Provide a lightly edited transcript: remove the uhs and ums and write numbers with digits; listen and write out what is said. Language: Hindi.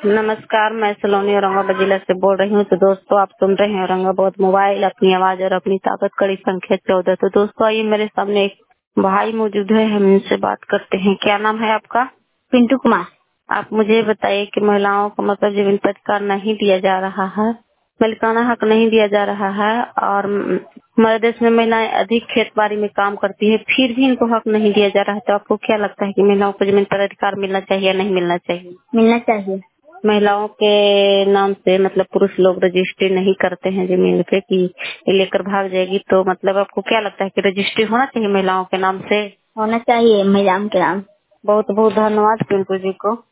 नमस्कार, मैं सलोनी औरंगाबाद जिला से बोल रही हूँ। तो दोस्तों, आप सुन रहे हैं औरंगाबाद मोबाइल, अपनी आवाज और अपनी ताकत, कड़ी संख्या 14। तो दोस्तों, आइए मेरे सामने एक भाई मौजूद है, हम इनसे बात करते हैं। क्या नाम है आपका? पिंटू कुमार। आप मुझे बताइए कि महिलाओं को मतलब जमीन पर अधिकार नहीं दिया जा रहा है, मालिकाना हक नहीं दिया जा रहा है, और हमारे देश में महिलाएं अधिक खेत बाड़ी में काम करती है, फिर भी इनको हक नहीं दिया जा रहा है। तो आपको क्या लगता है कि महिलाओं को जमीन पर अधिकार मिलना चाहिए या नहीं मिलना चाहिए? मिलना चाहिए। महिलाओं के नाम से मतलब पुरुष लोग रजिस्ट्री नहीं करते हैं जमीन पे कि ये लेकर भाग जाएगी। तो मतलब आपको क्या लगता है कि रजिस्ट्री होना चाहिए महिलाओं के नाम से? होना चाहिए महिलाओं के नाम। बहुत बहुत धन्यवाद पिंटू जी को।